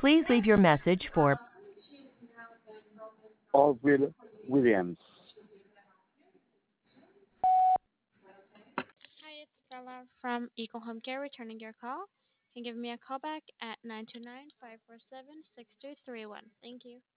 Please leave your message for Orville Williams. Hi, it's Bella from Eco Home Care returning your call. You can give me a call back at 929-547-6231. Thank you.